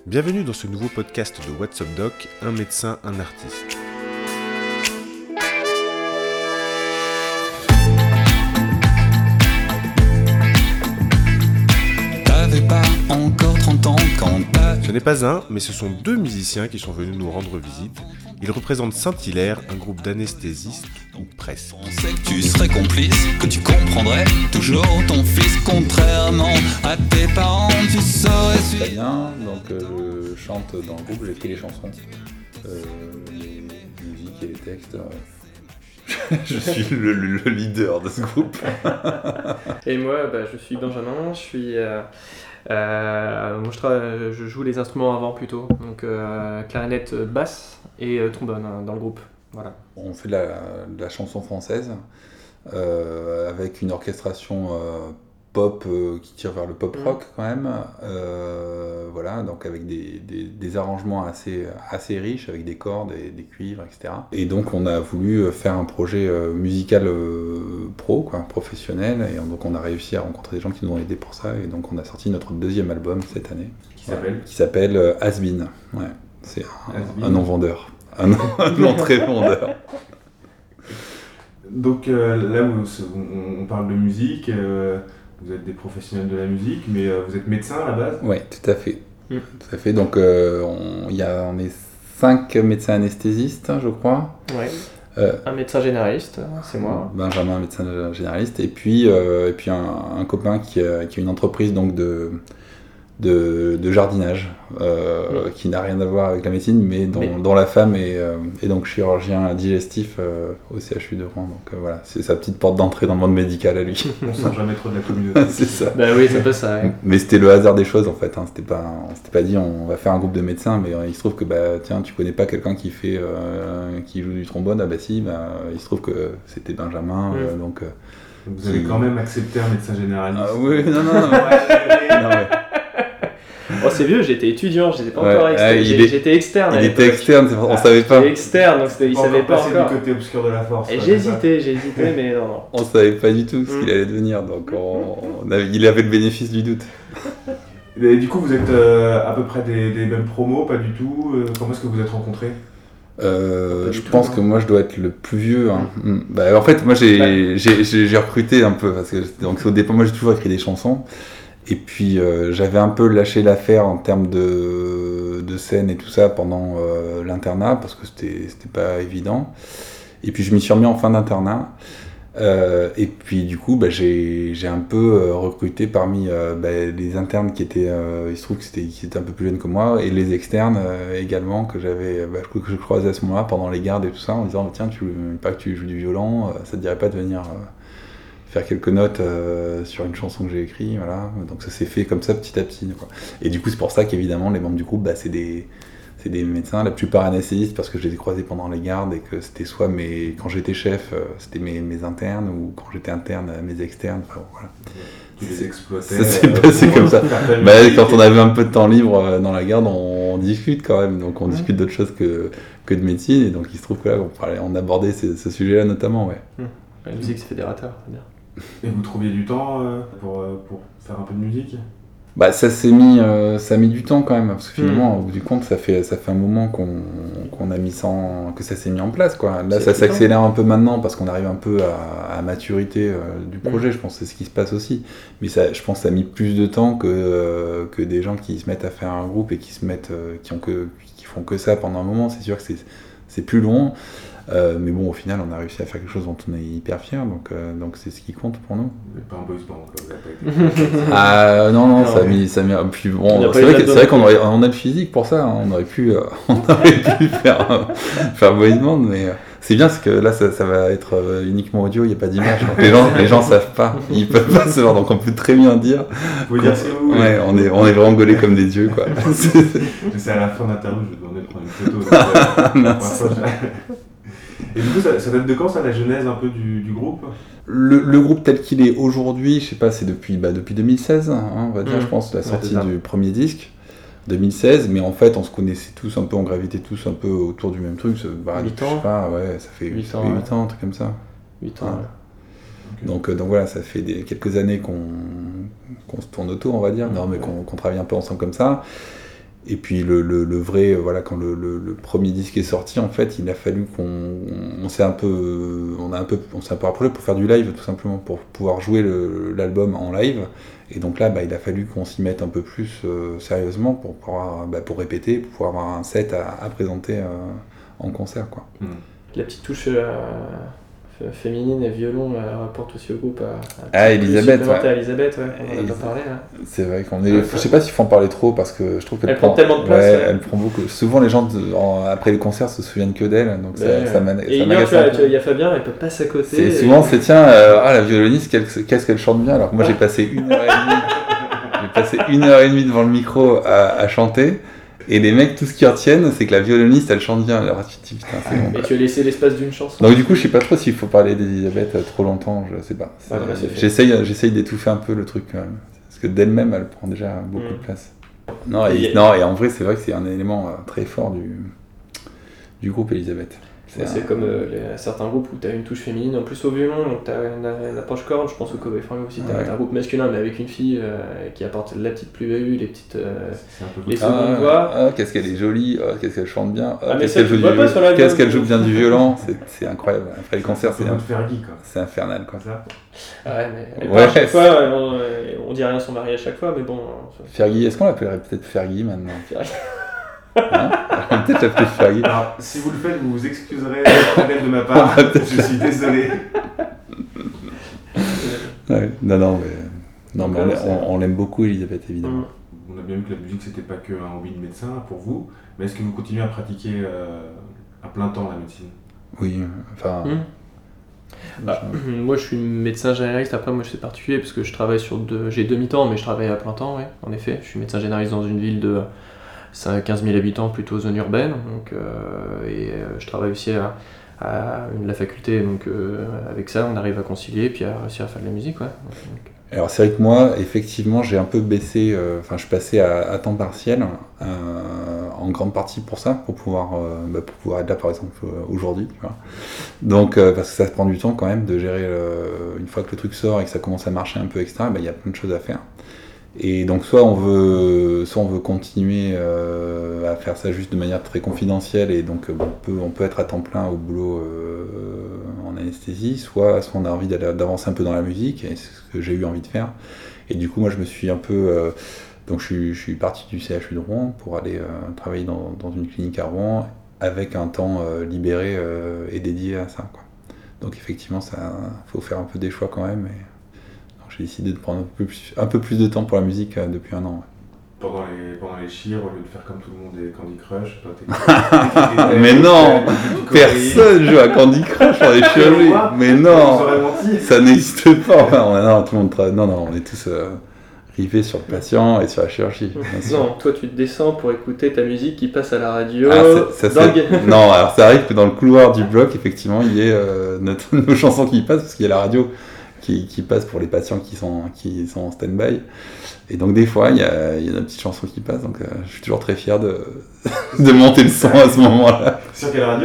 Bienvenue dans ce nouveau podcast de What's Up Doc, un médecin, un artiste. T'avais pas encore 30 ans quand t'as... Ce n'est pas un, mais ce sont deux musiciens qui sont venus nous rendre visite. Ils représentent Saint-Hilaire, un groupe d'anesthésistes, ou presque. On sait que tu serais complice, que tu comprendrais toujours ton fils. Contrairement à tes parents, tu saurais Très bien, donc je chante dans le groupe, j'écris les chansons, les musiques et les textes. Je suis le leader de ce groupe. Et moi, je suis Benjamin, je joue les instruments avant plutôt, donc clarinette, basse et trombone dans le groupe. Voilà. On fait de la chanson française avec une orchestration pop qui tire vers le pop rock quand même. Voilà, donc avec des arrangements assez riches, avec des cordes et des cuivres, etc. Et donc on a voulu faire un projet musical professionnel, et donc on a réussi à rencontrer des gens qui nous ont aidés pour ça, et donc on a sorti notre deuxième album cette année. Qui s'appelle Has Been. Ouais, c'est un nom vendeur. Un nom très vendeur. Donc là, on parle de musique, vous êtes des professionnels de la musique, mais vous êtes médecin à la base ? Oui, tout à fait. Tout à fait. Donc on est 5 médecins anesthésistes, je crois. Ouais. Un médecin généraliste, c'est moi. Benjamin, médecin généraliste, et puis un copain qui a une entreprise donc de jardinage qui n'a rien à voir avec la médecine, mais dont la femme est donc chirurgien digestif au CHU de Rouen. Donc voilà, c'est sa petite porte d'entrée dans le monde médical à lui. On sort jamais trop de la communauté. C'est ça. Bah oui, c'est pas ça. Ouais. Mais c'était le hasard des choses en fait. On s'était pas dit on va faire un groupe de médecins, mais il se trouve que tiens, tu connais pas quelqu'un qui joue du trombone? Ah bah si, il se trouve que c'était Benjamin. Donc vous avez quand même accepté un médecin généraliste. Ah oui, non. Non, mais... Oh, c'est vieux, j'étais étudiant, j'étais pas encore externe. J'étais externe. Il était externe, on savait pas. J'étais externe, donc il savait pas encore. Du côté obscur de la force. Et j'hésitais, mais non. On savait pas du tout ce qu'il allait devenir, donc il avait le bénéfice du doute. Et du coup, vous êtes à peu près des mêmes promos, pas du tout. Comment est-ce que vous êtes rencontrés ? Je pense que moi je dois être le plus vieux. Hein. En fait, moi j'ai recruté un peu, parce que donc, au départ, moi j'ai toujours écrit des chansons. Et puis j'avais un peu lâché l'affaire en termes de scène et tout ça pendant l'internat, parce que c'était pas évident. Et puis je m'y suis remis en fin d'internat. Et puis du coup j'ai un peu recruté parmi les internes qui étaient, il se trouve qui étaient un peu plus jeunes que moi, et les externes également que je croisais à ce moment-là pendant les gardes et tout ça, en disant tiens, pas que tu joues du violon, ça te dirait pas de venir faire quelques notes sur une chanson que j'ai écrite, voilà. Donc ça s'est fait comme ça petit à petit, quoi. Et du coup c'est pour ça qu'évidemment les membres du groupe c'est des médecins, la plupart anesthésistes, parce que je les ai croisés pendant les gardes, et que c'était soit quand j'étais chef, c'était mes internes, ou quand j'étais interne, mes externes, enfin voilà. Tu les exploitais. Ça s'est passé comme ça. Quand on avait un peu de temps libre dans la garde, on discute quand même, donc on discute d'autres choses que de médecine, et donc il se trouve que là on abordait ce sujet-là notamment, ouais. La musique c'est fédérateur, c'est bien. Et vous trouviez du temps pour faire un peu de musique ? Ça a mis du temps quand même, parce que finalement, au bout du compte, ça fait un moment qu'on a mis que ça s'est mis en place, quoi. Là, ça s'accélère un peu maintenant, parce qu'on arrive un peu à maturité du projet, je pense que c'est ce qui se passe aussi. Mais je pense que ça a mis plus de temps que des gens qui se mettent à faire un groupe et qui font que ça pendant un moment. C'est sûr que c'est plus long. Mais bon, au final, on a réussi à faire quelque chose dont on est hyper fiers, donc c'est ce qui compte pour nous. Vous n'êtes pas un boys band, quoi, vous n'avez pas été... non, ça a mis. Puis bon, c'est vrai qu'on on a le physique pour ça, hein, on aurait pu faire boys band, mais c'est bien parce que là, ça va être uniquement audio, il n'y a pas d'image. Donc les gens savent pas, ils peuvent pas se voir, donc on peut très bien dire. Vous dire c'est où ? Ouais, on est vraiment gaulés comme des dieux, quoi. C'est à la fin d'interview, je vais demander de prendre une photo. Et du coup, ça date de quand, ça, la genèse un peu du groupe ? Le groupe tel qu'il est aujourd'hui, je sais pas, c'est depuis 2016, hein, on va dire, je pense, la sortie du premier disque, 2016, mais en fait, on se connaissait tous un peu, on gravitait tous un peu autour du même truc. 8 ans. Je sais pas, ouais, ça fait 8 ans, un truc comme ça. 8 ans, ouais. Okay. Donc voilà, ça fait quelques années qu'on se tourne autour, on va dire, mais qu'on travaille un peu ensemble comme ça. Et puis le vrai, voilà, quand le premier disque est sorti, en fait, il a fallu on s'est un peu rapproché pour faire du live, tout simplement, pour pouvoir jouer l'album en live. Et donc là, il a fallu qu'on s'y mette un peu plus sérieusement pour pouvoir, pour répéter, pour pouvoir avoir un set à présenter en concert, quoi. La petite touche féminine et violon rapporte aussi au groupe Elisabeth, à Elisabeth, on en a pas parlé là. C'est vrai qu'on est. Je sais pas s'il faut en parler trop parce que je trouve qu'elle prend tellement de place. Elle prend beaucoup. Souvent les gens après le concert se souviennent que d'elle, donc ça m'agace. Et il y a Fabien, elle peut passer à côté. Souvent c'est tiens, la violoniste, qu'est-ce qu'elle chante bien. Alors que moi j'ai passé 1h30 devant le micro à chanter. Et les mecs, tout ce qu'ils retiennent, c'est que la violoniste, elle chante bien. Alors tu te dis, putain, c'est bon. Et tu as laissé l'espace d'une chanson. Donc du coup, je sais pas trop s'il faut parler d'Elisabeth trop longtemps, je sais pas. J'essaye d'étouffer un peu le truc quand même. Parce que d'elle-même, elle prend déjà beaucoup de place. Et en vrai, c'est vrai que c'est un élément très fort du groupe Elisabeth. C'est comme certains groupes où tu as une touche féminine en plus au violon, donc tu as une approche corde. Je pense au Cowboy Fringant aussi, tu as un groupe masculin mais avec une fille qui apporte la petite plus-value, les petites les secondes voix. Qu'est-ce qu'elle est jolie, qu'est-ce qu'elle chante bien, qu'est-ce qu'elle joue bien du violon, c'est incroyable. Après les concerts, c'est infernal quoi. Ouais, mais à chaque fois, on dit rien à son mari à chaque fois, mais bon. Fergie, est-ce qu'on l'appellerait peut-être Fergie maintenant? Peut-être l'appeler Fergie. Alors, si vous le faites, vous vous excuserez de ma part. Je suis désolé. Mais on l'aime beaucoup, Elisabeth, évidemment. On a bien vu que la musique, c'était pas que un hobby de médecin pour vous, mais est-ce que vous continuez à pratiquer à plein temps la médecine? Oui, enfin. Moi, je suis médecin généraliste. Après, moi, c'est particulier parce que je travaille j'ai demi-temps, mais je travaille à plein temps, ouais, en effet. Je suis médecin généraliste dans une ville de 15 000 habitants, plutôt zone urbaine, donc, je travaille aussi à la faculté, donc avec ça on arrive à concilier et puis à réussir à faire de la musique. Ouais. Alors c'est vrai que moi, effectivement, j'ai un peu baissé, je suis passé à temps partiel, en grande partie pour ça, pour pouvoir être là par exemple aujourd'hui. Tu vois. Donc parce que ça prend du temps quand même de gérer, une fois que le truc sort et que ça commence à marcher un peu, etc., il y a plein de choses à faire. Et donc soit on veut continuer à faire ça juste de manière très confidentielle et donc on peut être à temps plein au boulot en anesthésie, soit on a envie d'avancer un peu dans la musique, et c'est ce que j'ai eu envie de faire. Et du coup moi je me suis un peu donc je suis parti du CHU de Rouen pour aller travailler dans une clinique à Rouen avec un temps libéré et dédié à ça, quoi. Donc effectivement ça faut faire un peu des choix quand même. J'ai décidé de prendre un peu plus de temps pour la musique depuis un an. Ouais. Pendant les chires, au lieu de faire comme tout le monde et Candy Crush, toi mais non, personne joue à Candy Crush dans les chirurgies. Mais non, ça n'existe pas. Enfin, tout le monde non, on est tous rivés sur le patient et sur la chirurgie. Non, toi tu te descends pour écouter ta musique qui passe à la radio. Non, alors ça arrive que dans le couloir du bloc, effectivement, il y ait nos chansons qui passent parce qu'il y a la radio qui passe pour les patients qui sont en stand-by. Et donc des fois, il y a des petites chansons qui passent, donc je suis toujours très fier de monter le son à ce moment-là. Sur quelle radio ?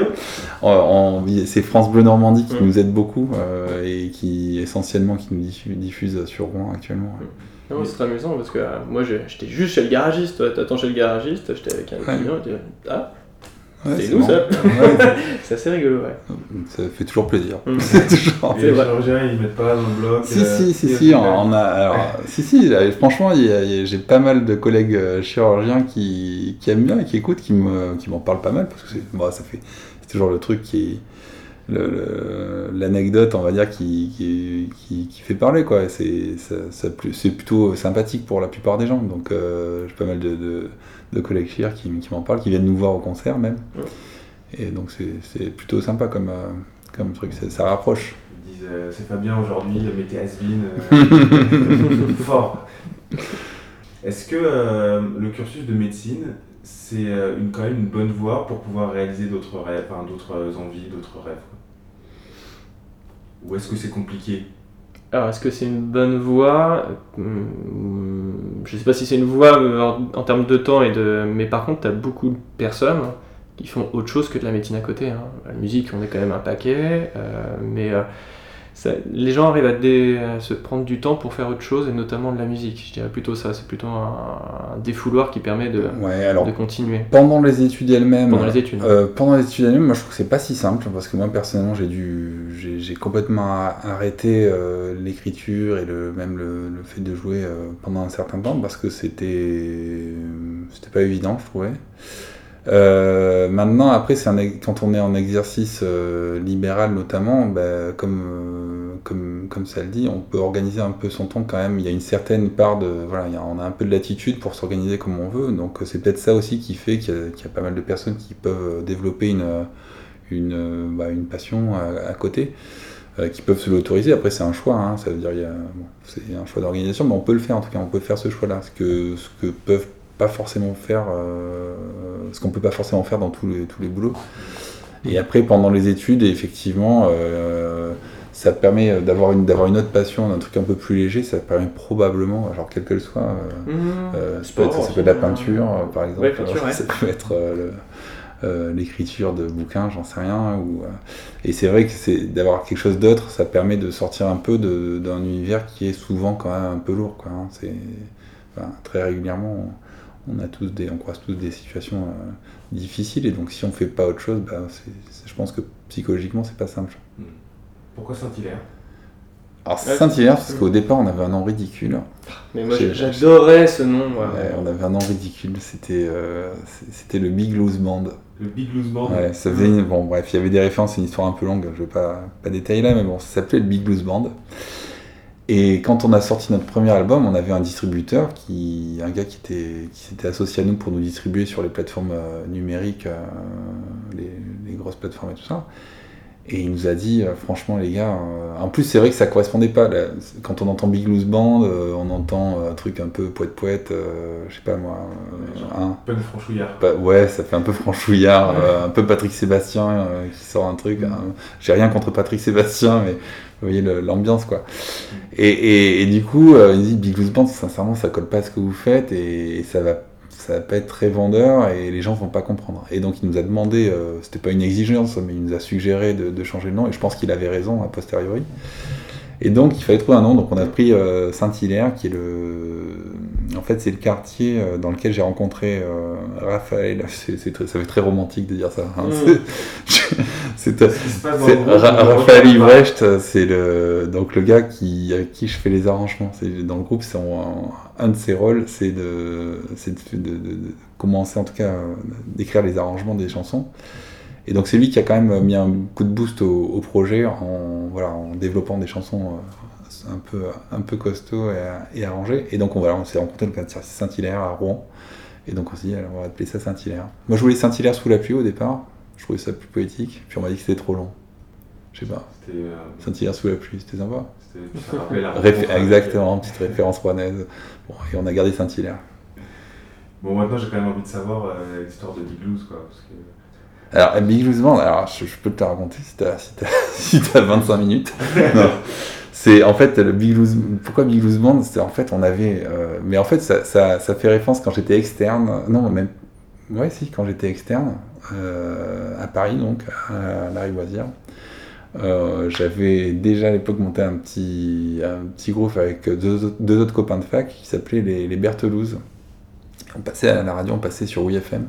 C'est France Bleu Normandie qui nous aide beaucoup et qui essentiellement qui nous diffuse sur Rouen actuellement. Ouais. Non, c'est très amusant parce que moi j'étais juste chez le garagiste, toi t'attends chez le garagiste, j'étais avec un client et tu dis ouais, c'est nous bon. Ça c'est assez rigolo, ouais. Ça fait toujours plaisir. Toujours. Et les chirurgiens, ils mettent pas dans le bloc. Si, on a. Alors, franchement, j'ai pas mal de collègues chirurgiens qui aiment bien et qui écoutent, qui m'en parlent pas mal parce que c'est toujours le truc qui est l'anecdote, on va dire, qui fait parler, quoi. C'est plutôt sympathique pour la plupart des gens. Donc, j'ai pas mal de collègues chir qui m'en parlent, qui viennent nous voir au concert même. Et donc c'est plutôt sympa comme truc, ça rapproche. Ils disent c'est Fabien aujourd'hui, mettez has-been fort. Est-ce que le cursus de médecine, c'est quand même une bonne voie pour pouvoir réaliser d'autres rêves, d'autres envies, d'autres rêves, quoi. Ou est-ce que c'est compliqué ? Alors, est-ce que c'est une bonne voie ? Je sais pas si c'est une voie en termes de temps mais par contre, tu as beaucoup de personnes qui font autre chose que de la médecine à côté. Hein. La musique, on est quand même un paquet, mais les gens arrivent à se prendre du temps pour faire autre chose, et notamment de la musique. Je dirais plutôt ça, c'est plutôt un défouloir qui permet de continuer. Pendant les études elles-mêmes, Pendant les études, moi je trouve que c'est pas si simple, parce que moi personnellement j'ai complètement arrêté l'écriture et même le fait de jouer pendant un certain temps, parce que c'était pas évident, je trouvais. Maintenant, après, quand on est en exercice libéral notamment, comme ça le dit, on peut organiser un peu son temps quand même. Il y a une certaine part on a un peu de latitude pour s'organiser comme on veut. Donc c'est peut-être ça aussi qui fait qu'il y a pas mal de personnes qui peuvent développer une passion à côté, qui peuvent se l'autoriser. Après, c'est un choix, hein. Ça veut dire c'est un choix d'organisation, mais on peut le faire en tout cas. On peut faire ce choix-là, ce que peuvent pas forcément faire, ce qu'on peut pas forcément faire dans tous les boulots. Et après, pendant les études, effectivement, ça permet d'avoir une autre passion, un truc un peu plus léger. Ça permet probablement, genre quel qu'elle soit, ça peut être la peinture, par exemple. Ouais, peinture, ça peut être l'écriture de bouquins, j'en sais rien. Et c'est vrai que d'avoir quelque chose d'autre, ça permet de sortir un peu d'un univers qui est souvent quand même un peu lourd, quoi, hein. Très régulièrement, on croise tous des situations difficiles, et donc si on fait pas autre chose, je pense que psychologiquement c'est pas simple. Pourquoi Saint-Hilaire ? Alors Saint-Hilaire, parce qu'au départ on avait un nom ridicule. Mais moi j'adorais ce nom. Ouais, on avait un nom ridicule, c'était le Big Loose Band. Le Big Loose Band. Ouais, ça faisait bon bref, il y avait des références, c'est une histoire un peu longue, je vais pas détailler là, mais bon, ça s'appelait le Big Loose Band. Et quand on a sorti notre premier album, on avait un distributeur, un gars qui s'était associé à nous pour nous distribuer sur les plateformes numériques, les grosses plateformes et tout ça. Et il nous a dit, franchement les gars, en plus c'est vrai que ça correspondait pas. Quand on entend Big Loose Band, on entend un truc un peu poète, je sais pas moi. Un peu de franchouillard. Ouais, ça fait un peu franchouillard, un peu Patrick Sébastien qui sort un truc. J'ai rien contre Patrick Sébastien, mais vous voyez l'ambiance, quoi. Et du coup, il dit Big Loose Band, sincèrement, ça colle pas à ce que vous faites, et ça va pas être très vendeur, et les gens vont pas comprendre. Et donc il nous a demandé, c'était pas une exigence, mais il nous a suggéré de changer le nom, et je pense qu'il avait raison a posteriori. Et donc il fallait trouver un nom, donc on a pris Saint-Hilaire, qui est en fait c'est le quartier dans lequel j'ai rencontré Raphaël. Ça fait très romantique de dire ça, hein. Raphaël Ibrecht, c'est donc le gars avec qui je fais les arrangements. Dans le groupe, un de ses rôles, c'est de commencer en tout cas d'écrire les arrangements des chansons. Et donc c'est lui qui a quand même mis un coup de boost au projet en développant des chansons un peu costauds et arrangées. Et donc on s'est rencontré le quartier Saint-Hilaire à Rouen. Et donc on s'est dit, alors, on va appeler ça Saint-Hilaire. Moi je voulais Saint-Hilaire sous la pluie au départ. Je trouvais ça plus poétique. Puis on m'a dit que c'était trop long. Je sais pas. Saint-Hilaire sous la pluie, c'était sympa. Ça rappelait la exactement, petite référence rouennaise. Bon, et on a gardé Saint-Hilaire. Bon, maintenant j'ai quand même envie de savoir l'histoire de Big Loose, quoi. Parce que... Alors, Big Loose Band, je peux te la raconter si t'as 25 minutes. Non. C'est en fait le Big Loose. Pourquoi Big Loose Band ? C'était en fait on avait, mais en fait ça fait référence quand j'étais externe. Non, même. Ouais, si, quand j'étais externe à Paris, donc à la Rivoisière. J'avais déjà à l'époque monté un petit groupe avec deux autres copains de fac qui s'appelaient les Berthelouzes. On passait à la radio, on passait sur WeFM.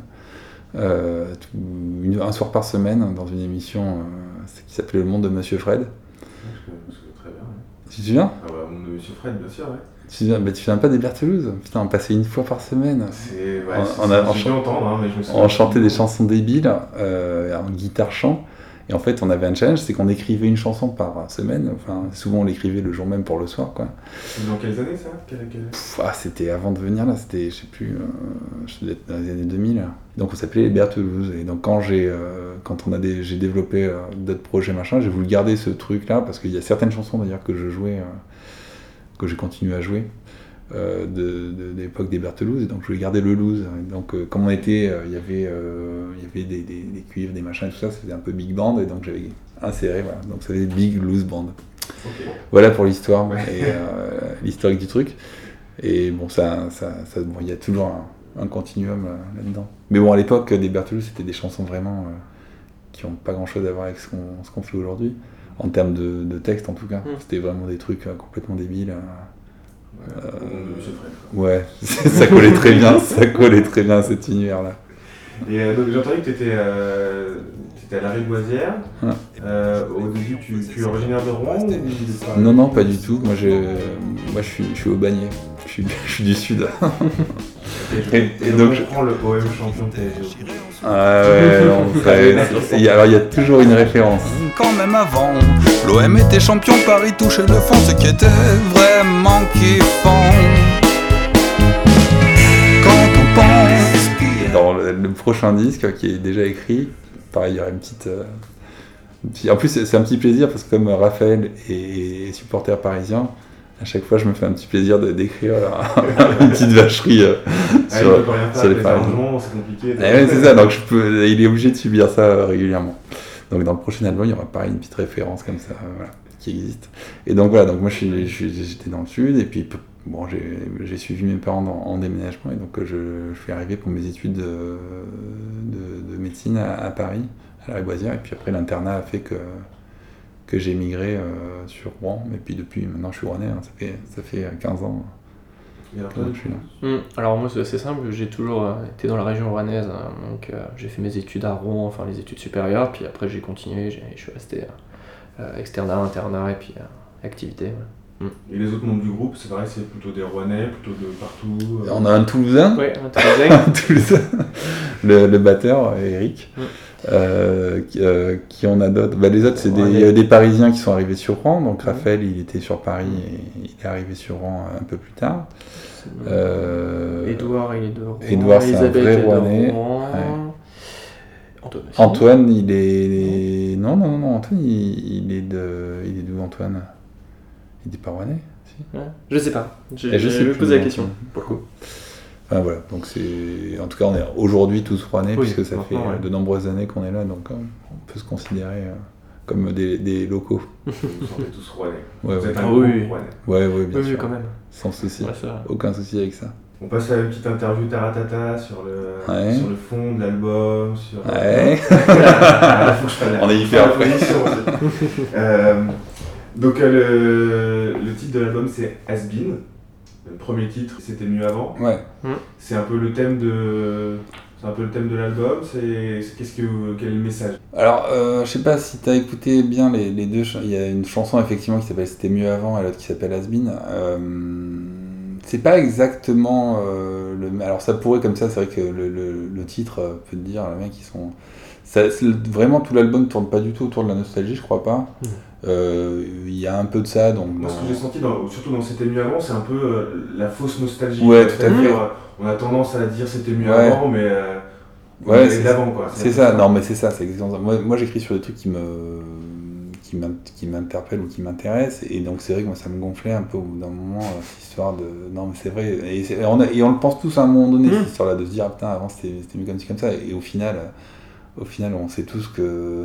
Un soir par semaine dans une émission qui s'appelait Le Monde de Monsieur Fred. Je me souviens très bien. Ouais. Tu te souviens ? Ah bah, Le Monde de Monsieur Fred, bien sûr, ouais. Tu te souviens pas des Berthelouzes ? Putain, on passait une fois par semaine. On chantait des chansons débiles en guitare-chant. Et en fait, on avait un challenge, c'est qu'on écrivait une chanson par semaine. Enfin, souvent, on l'écrivait le jour même pour le soir, quoi. Dans quelles années, ça ? C'était avant de venir, là. C'était, je sais plus, je devais être dans les années 2000. Donc, on s'appelait les Berthelouzes. Et donc, quand j'ai développé d'autres projets, machin, j'ai voulu garder ce truc-là, parce qu'il y a certaines chansons, d'ailleurs, que je jouais, que j'ai continué à jouer. De l'époque des Berthelouzes, et donc je voulais garder le loose. Et donc comme on était, il y avait des cuivres, des machins et tout ça, c'était un peu big band, et donc j'avais inséré, voilà, donc ça faisait Big Loose Band. Okay. Voilà pour l'histoire, et l'historique du truc. Et bon, il y a toujours un continuum là-dedans. Mais bon, à l'époque des Berthelouzes, c'était des chansons vraiment qui n'ont pas grand-chose à voir avec ce qu'on fait aujourd'hui. en termes de texte en tout cas. C'était vraiment des trucs complètement débiles. Ouais, ça collait très bien, à cet univers-là. Et donc j'ai entendu que tu étais à la Riboisière. Au début, tu es originaire de Rouen ou... Non, pas du tout. Moi, je suis au Bagné. Je suis du sud. Et donc je prends le OM champion PSG. Ah ouais, alors il y a toujours une référence. Quand même avant, l'OM était champion, Paris touchait le fond, ce qui était vraiment kiffant. Quand on pense... Dans le prochain disque qui est déjà écrit, pareil, il y aura une petite... En plus, c'est un petit plaisir parce que comme Raphaël est supporter parisien, à chaque fois, je me fais un petit plaisir d'écrire une petite vacherie sur les Parisiens. C'est compliqué. Ouais, c'est ça, donc il est obligé de subir ça régulièrement. Donc dans le prochain album, il y aura pareil une petite référence comme ça, qui existe. Et donc voilà, donc moi j'étais dans le sud, et puis bon, j'ai suivi mes parents en déménagement, et donc je suis arrivé pour mes études de médecine à Paris, à la Riboisière, et puis après l'internat a fait que j'ai migré sur Rouen, et puis depuis maintenant je suis rouennais, ça fait 15 ans que je suis là. Alors moi c'est assez simple, j'ai toujours été dans la région rouennaise, donc j'ai fait mes études à Rouen, enfin les études supérieures, puis après j'ai continué, je suis resté externat, internat et puis activité. Et les autres membres du groupe, c'est pareil, c'est plutôt des Rouennais, plutôt de partout. On a un Toulousain. Oui, un Toulousain. le batteur, Eric. Qui en a d'autres. Les autres, il y a des Parisiens qui sont arrivés sur Rouen. Donc Raphaël, il était sur Paris et il est arrivé sur Rouen un peu plus tard. Édouard, il est de Rouen. Édouard, c'est un vrai Rouennais. Antoine, il est... Non, Antoine, il est d'où, Antoine? Il est pas Rouennais, si? Ouais. Je sais pas. Je vais poser la question, pour le coup. Enfin, voilà, donc en tout cas, on est aujourd'hui tous Rouennais, puisque ça fait de nombreuses années qu'on est là, donc on peut se considérer comme des locaux. Vous sentez tous Rouennais. Vous êtes un groupe Rouennais. Ouais, bien sûr. Quand même. Sans souci. Ouais, aucun souci avec ça. On passe à une petite interview taratata sur le fond de l'album, sur... Ouais. On est hyper après. Donc le titre de l'album c'est Has Been. Le premier titre c'était Mieux Avant. Ouais. C'est un peu le thème de l'album. Quel est le message? Alors je sais pas si t'as écouté bien les deux. Il y a une chanson effectivement qui s'appelle C'était Mieux Avant et l'autre qui s'appelle Has Been. C'est pas exactement alors ça pourrait comme ça, c'est vrai que le titre peut te dire, les mecs ils sont... vraiment tout l'album tourne pas du tout autour de la nostalgie, je crois pas. Il y a un peu de ça. Donc, moi, ce que j'ai senti, surtout dans C'était Mieux Avant, c'est un peu la fausse nostalgie. Ouais, tout à fait. On a tendance à dire C'était Mieux Avant, mais c'est l'avant, quoi. C'est ça, non mais c'est ça, c'est exactement ça. Moi j'écris sur des trucs qui m'interpellent ou qui m'intéressent, et donc c'est vrai que moi ça me gonflait un peu au bout d'un moment, cette histoire de... Non mais c'est vrai, et on le pense tous à un moment donné, cette histoire-là, de se dire, putain, avant c'était mieux comme ci, comme ça, et au final on sait tous que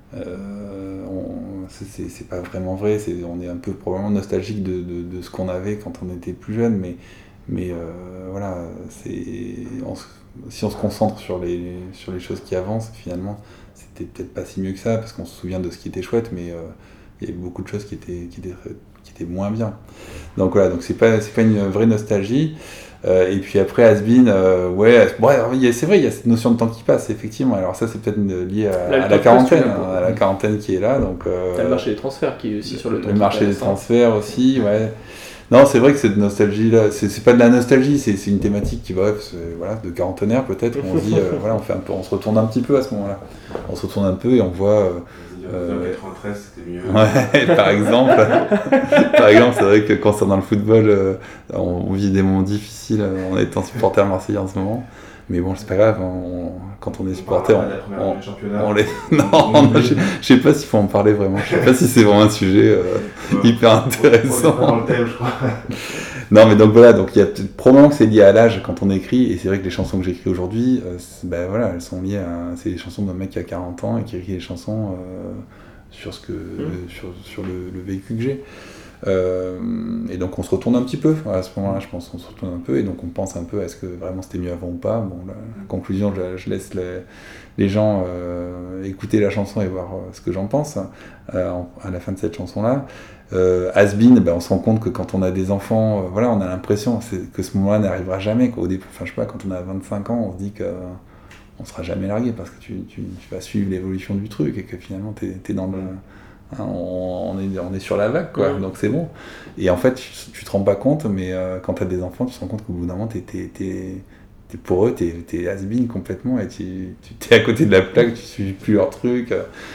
c'est pas vraiment vrai, on est un peu probablement nostalgique de ce qu'on avait quand on était plus jeune, mais voilà, si on se concentre sur les choses qui avancent, finalement c'était peut-être pas si mieux que ça, parce qu'on se souvient de ce qui était chouette, mais il y avait beaucoup de choses qui étaient moins bien. Donc voilà, donc c'est pas une vraie nostalgie. Et puis après Has Been, c'est vrai, il y a cette notion de temps qui passe, effectivement. Alors ça, c'est peut-être lié à la quarantaine qui est là. Donc t'as le marché des transferts qui est aussi sur le temps. Le marché des transferts aussi, ouais. Non, c'est vrai que cette nostalgie-là, c'est pas de la nostalgie, c'est une thématique qui va, de quarantenaire peut-être, où on se dit, on se retourne un petit peu à ce moment-là. On se retourne un peu et on voit... En 93, c'était mieux. Ouais, par exemple, c'est vrai que concernant le football, on vit des moments difficiles en étant supporter marseillais en ce moment. Mais bon, c'est pas grave, quand on est supporter, on les... Non, je sais pas s'il faut en parler vraiment, je sais pas si c'est vraiment un sujet hyper intéressant. On est pas dans le thème, je crois. Non, mais donc voilà, donc il y a probablement que c'est lié à l'âge quand on écrit, et c'est vrai que les chansons que j'écris aujourd'hui, elles sont liées à... C'est des chansons d'un mec qui a 40 ans et qui écrit des chansons sur le vécu que j'ai. Et donc on se retourne un petit peu, à ce moment-là je pense qu'on se retourne un peu, et donc on pense un peu est-ce que vraiment c'était mieux avant ou pas. Bon, la conclusion, je laisse les gens écouter la chanson et voir ce que j'en pense à la fin de cette chanson-là. Has Been, on se rend compte que quand on a des enfants, voilà, on a l'impression que ce moment-là n'arrivera jamais, quoi. Enfin, je sais pas, quand on a 25 ans, on se dit qu'on sera jamais largué parce que tu vas suivre l'évolution du truc et que finalement t'es dans le... Hein, on est sur la vague, quoi, donc c'est bon. Et en fait, tu te rends pas compte, mais quand t'as des enfants, tu te rends compte qu'au bout d'un moment, pour eux, t'es has-been complètement, et t'es à côté de la plaque, tu suis plus leurs trucs.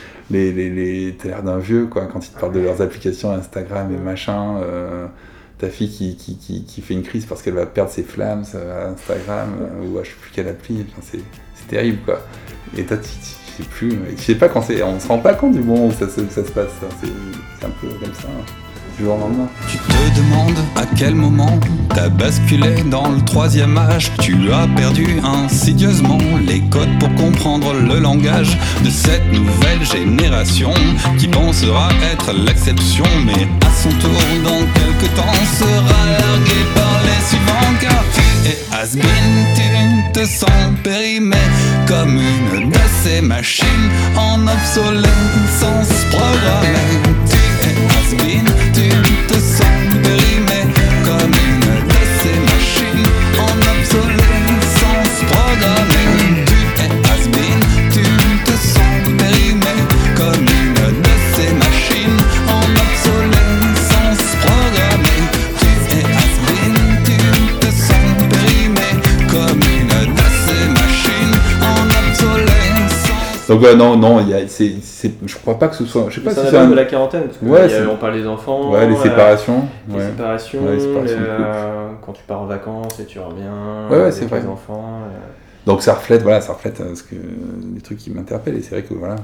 T'as l'air d'un vieux, quoi, quand ils te parlent de leurs applications Instagram et machin. Ta fille qui fait une crise parce qu'elle va perdre ses flammes à Instagram, ou à je sais plus quelle appli, c'est terrible, quoi. Et toi, je sais plus, je sais pas quand on se rend pas compte du moment où ça se passe, c'est un peu comme ça, du jour au lendemain. Tu te demandes à quel moment t'as basculé dans le 3e âge. Tu as perdu insidieusement les codes pour comprendre le langage de cette nouvelle génération qui pensera être l'exception, mais à son tour dans quelques temps sera largué par les suivants, car tu es has-been, tu te sens périmé comme une de ces machines en obsolescence programmée. Tu es has-been, tu te sens périmé comme une de ces machines en obsolescence programmée. Tu es has-been, tu te sens périmé comme une de ces machines en obsolescence programmée. Tu es has-been, tu te sens périmé comme une de ces machines en obsolescence. Donc non, je crois pas que ce soit... Je sais pas ça si c'est de la quarantaine, parce que ouais, on parle des enfants, les séparations. Les séparations, quand tu pars en vacances et tu reviens, avec c'est vrai. Les enfants. Donc ça reflète les trucs qui m'interpellent, et c'est vrai que voilà,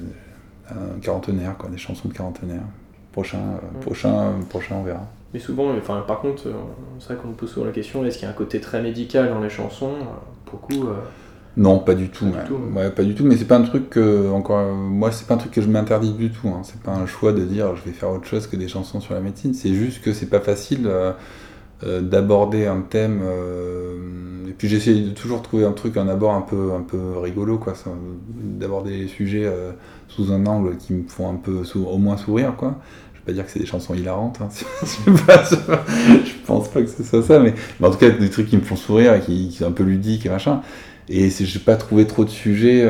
un quarantenaire, quoi, des chansons de quarantenaire. Prochain, on verra. Mais souvent, par contre, c'est vrai qu'on me pose souvent la question, est-ce qu'il y a un côté très médical dans les chansons ? Beaucoup. Non, pas du tout. Pas du tout, mais c'est pas un truc que, moi, c'est pas un truc que je m'interdis du tout. Hein. C'est pas un choix de dire je vais faire autre chose que des chansons sur la médecine. C'est juste que c'est pas facile d'aborder un thème. Et puis j'essaie de toujours trouver un abord un peu rigolo, quoi. D'aborder les sujets sous un angle qui me font un peu au moins sourire, quoi. Je vais pas dire que c'est des chansons hilarantes, hein. Je pense pas que ce soit ça, mais en tout cas des trucs qui me font sourire et qui sont un peu ludiques et machin. Et j'ai pas trouvé trop de sujets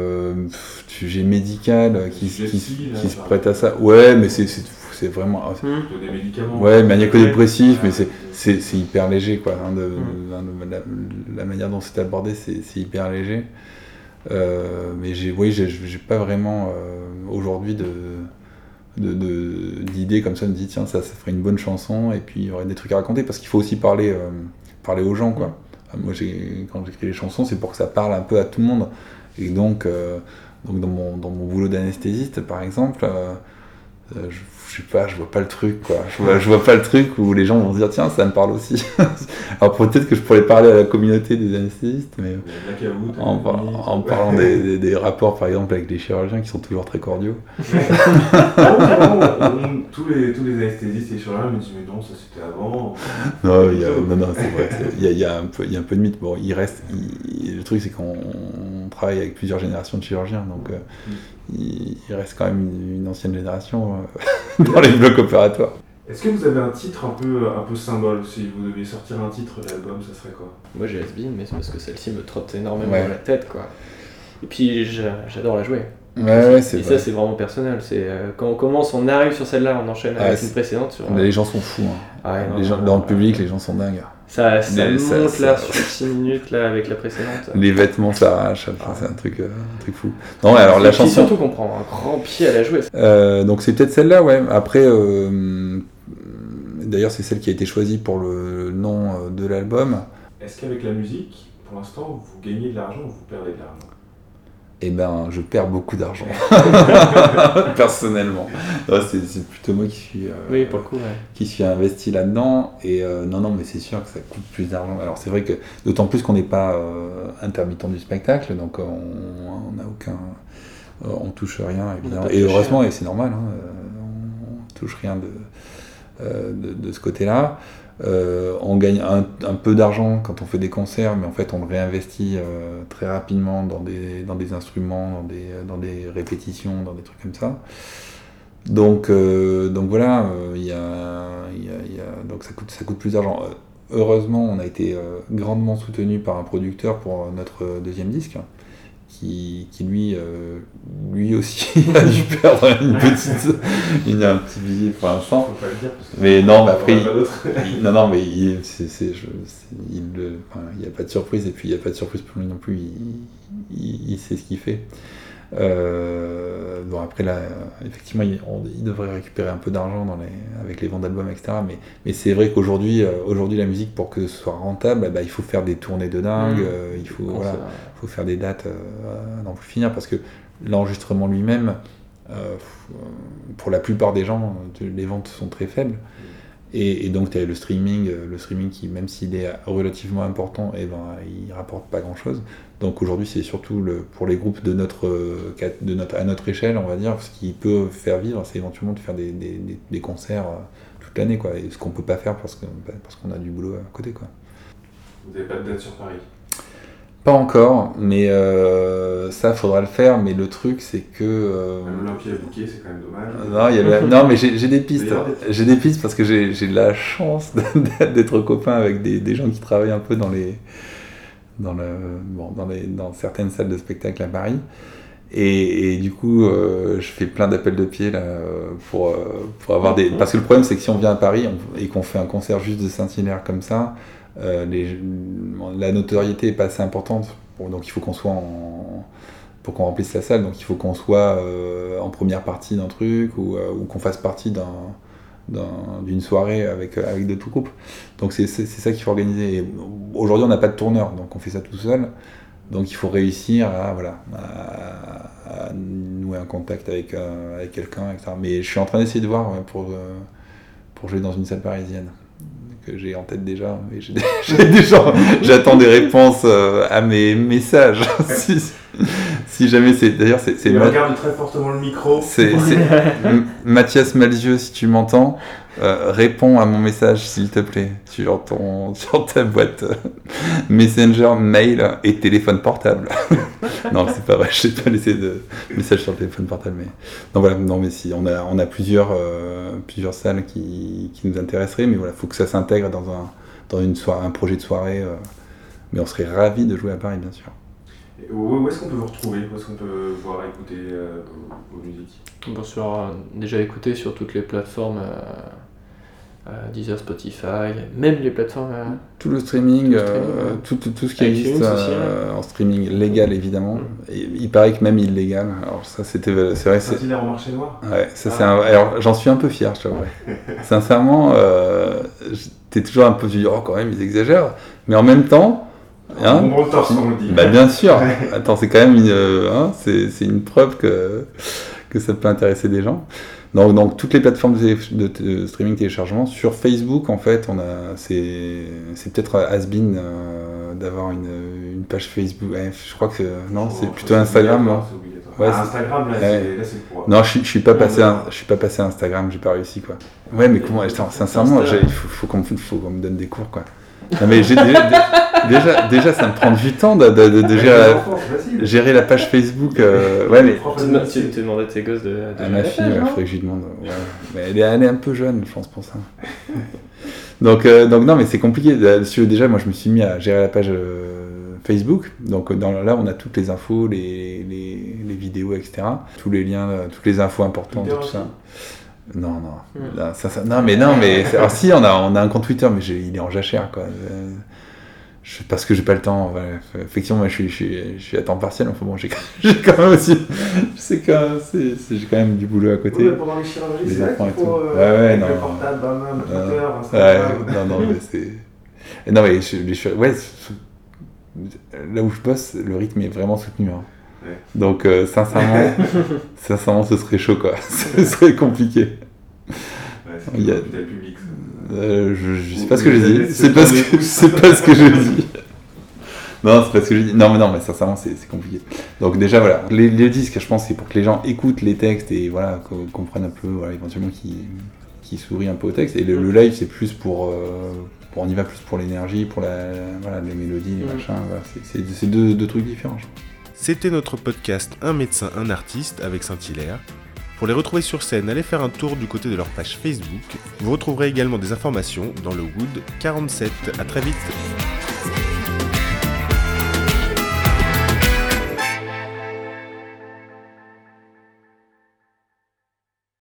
médicaux qui se prêtent à ça. Ouais, mais c'est vraiment... Des médicaments. Ouais, maniaco-dépressif, mais c'est hyper léger, quoi. La manière dont c'est abordé, c'est hyper léger. Mais j'ai pas vraiment aujourd'hui d'idées comme ça, me dit tiens, ça ferait une bonne chanson, et puis il y aurait des trucs à raconter, parce qu'il faut aussi parler aux gens, quoi. Moi, quand j'écris les chansons, c'est pour que ça parle un peu à tout le monde. Et donc dans mon boulot d'anesthésiste, par exemple, je vois pas le truc, quoi. Je vois pas le truc où les gens vont se dire tiens, ça me parle aussi. Alors peut-être que je pourrais parler à la communauté des anesthésistes, mais en parlant des rapports, par exemple, avec les chirurgiens qui sont toujours très cordiaux. Tous les anesthésistes et les chirurgiens me disent mais non, ça c'était avant. Non, c'est vrai. Il y a un peu de mythe. Bon, le truc, c'est qu'on travaille avec plusieurs générations de chirurgiens, donc il reste quand même une ancienne génération dans les blocs opératoires. Est-ce que vous avez un titre un peu symbole? Si vous deviez sortir un titre de l'album, ça serait quoi? Moi j'ai Has-Been, mais c'est parce que celle-ci me trotte énormément dans la tête, quoi. Et puis j'adore la jouer. Ouais, c'est et vrai. Ça c'est vraiment personnel. C'est quand on commence, on arrive sur celle-là, on enchaîne avec une précédente. Les gens sont fous. Hein. Dans le public, les gens sont dingues. Ça monte là sur 6 minutes là avec la précédente. Les vêtements s'arrachent, c'est un truc fou. Non, alors la chanson. Surtout qu'on prend un grand pied à la jouer. Donc c'est peut-être celle-là, ouais. Après, d'ailleurs c'est celle qui a été choisie pour le nom de l'album. Est-ce qu'avec la musique, pour l'instant, vous gagnez de l'argent ou vous perdez de l'argent? Eh ben, je perds beaucoup d'argent, personnellement. Ouais, c'est plutôt moi qui suis investi là-dedans. Et non, mais c'est sûr que ça coûte plus d'argent. Alors c'est vrai que, d'autant plus qu'on n'est pas intermittent du spectacle, donc on n'a aucun... on touche rien, évidemment. Et heureusement, et c'est normal, hein, on touche rien de ce côté-là. On gagne un peu d'argent quand on fait des concerts, mais en fait on le réinvestit très rapidement dans des instruments, dans des répétitions, dans des trucs comme ça. Donc voilà, donc ça coûte plus d'argent. Heureusement, on a été grandement soutenu par un producteur pour notre deuxième disque, qui lui aussi a dû perdre il a un petit billet pour l'instant. Faut pas le dire, parce que Mais non, mais après, il n'y a pas de surprise, et puis il n'y a pas de surprise pour lui non plus, il sait ce qu'il fait. Bon, après là, effectivement, il devrait récupérer un peu d'argent avec les ventes d'albums, etc. Mais c'est vrai qu'aujourd'hui, la musique, pour que ce soit rentable, il faut faire des tournées de dingue, il faut faire des dates à n'en plus finir, parce que l'enregistrement lui-même, pour la plupart des gens, les ventes sont très faibles. Et donc tu as le streaming qui, même s'il est relativement important, il rapporte pas grand-chose. Donc aujourd'hui, c'est surtout pour les groupes à notre échelle, on va dire, ce qui peut faire vivre, c'est éventuellement de faire des concerts toute l'année, quoi. Et ce qu'on peut pas faire parce qu'on a du boulot à côté, quoi. Vous n'avez pas de date sur Paris? Pas encore, mais ça, faudra le faire. Mais le truc, c'est que... L'Olympia est booké, c'est quand même dommage. Non, mais j'ai des pistes. J'ai des pistes parce que j'ai la chance d'être copain avec des gens qui travaillent un peu dans certaines salles de spectacle à Paris. Et du coup, je fais plein d'appels de pied là, pour avoir des... Parce que le problème, c'est que si on vient à Paris et qu'on fait un concert juste de Saint-Hilaire comme ça, la notoriété est pas assez importante, donc il faut qu'on soit pour qu'on remplisse la salle, donc il faut qu'on soit en première partie d'un truc ou qu'on fasse partie d'une soirée avec de tout groupe. Donc c'est ça qu'il faut organiser. Et aujourd'hui, on n'a pas de tourneur, donc on fait ça tout seul. Donc il faut réussir à nouer un contact avec quelqu'un, etc. Mais je suis en train d'essayer de voir pour jouer dans une salle parisienne que j'ai en tête déjà, et j'attends des réponses à mes messages. si jamais c'est il regarde très fortement le micro. C'est Mathias Malzieu, si tu m'entends, réponds à mon message s'il te plaît sur ta boîte Messenger, mail et téléphone portable. Non, c'est pas vrai, je sais pas laisser de message sur le téléphone portable, mais non, voilà, non, mais si on a plusieurs salles qui nous intéresseraient, mais voilà, faut que ça s'intègre dans un projet de soirée, mais on serait ravis de jouer à Paris, bien sûr. Où est-ce qu'on peut vous retrouver? Où est-ce qu'on peut voir, écouter vos musiques? Déjà écouter sur toutes les plateformes, Deezer, Spotify, même les plateformes... Tout le streaming, tout ce qui existe en streaming légal, évidemment. Et il paraît que même illégal. Alors ça, c'est vrai. Saint-Hilaire au marché noir. Ouais, ça alors j'en suis un peu fier, je t'avoue. Sincèrement, t'es toujours un peu du quand même, ils exagèrent. Mais en même temps... On montre le torse, on le dit. Bien sûr. Attends, c'est quand même c'est une preuve que ça peut intéresser des gens. Donc toutes les plateformes de streaming téléchargement. Sur Facebook, en fait, c'est peut-être has-been d'avoir une page Facebook. Ouais, je crois que c'est plutôt Instagram. Instagram, là, c'est pour... Non, je suis pas passé à Instagram, j'ai pas réussi, quoi. Ouais, mais comment? Sincèrement, il faut qu'on me donne des cours, quoi. Non, mais déjà ça me prend du temps de gérer la page Facebook. Ouais, mais tu t'es demandé à tes gosses de à ma fille, il faudrait que je lui demande. Ouais. Mais elle est un peu jeune, je pense, pour ça. Donc non, mais c'est compliqué. Déjà, moi, je me suis mis à gérer la page Facebook. Donc là, on a toutes les infos, les vidéos, etc. Tous les liens, toutes les infos importantes, tout ça. Non. Là, non, mais alors si, on a un compte Twitter, mais il est en jachère, quoi. Parce que j'ai pas le temps. Ouais. Effectivement, moi, je suis à temps partiel. Enfin bon, j'ai quand même aussi. Je sais que j'ai quand même du boulot à côté. Oui, pendant les chirurgies, c'est vrai qu'il faut non. le portable, Twitter, Instagram. Non, mais c'est. Non, mais là où je bosse, le rythme est vraiment soutenu. Hein. Ouais. Donc, sincèrement, ce serait chaud, quoi. Ce serait compliqué. Ouais, c'est le public, ça. Je sais pas ce que j'ai dit. C'est pas ce que j'ai dit. Non, c'est pas ce que j'ai dit. Non, mais sincèrement, c'est compliqué. Donc déjà, voilà. Les disques, je pense, c'est pour que les gens écoutent les textes et voilà, comprennent un peu, voilà, éventuellement qui qui sourit un peu au texte. Et le live, c'est plus on y va plus pour l'énergie, pour les mélodies, les machins. Voilà. C'est deux trucs différents, je crois. C'était notre podcast Un médecin, un artiste avec Saint-Hilaire. Pour les retrouver sur scène, allez faire un tour du côté de leur page Facebook. Vous retrouverez également des informations dans le Wood 47. À très vite.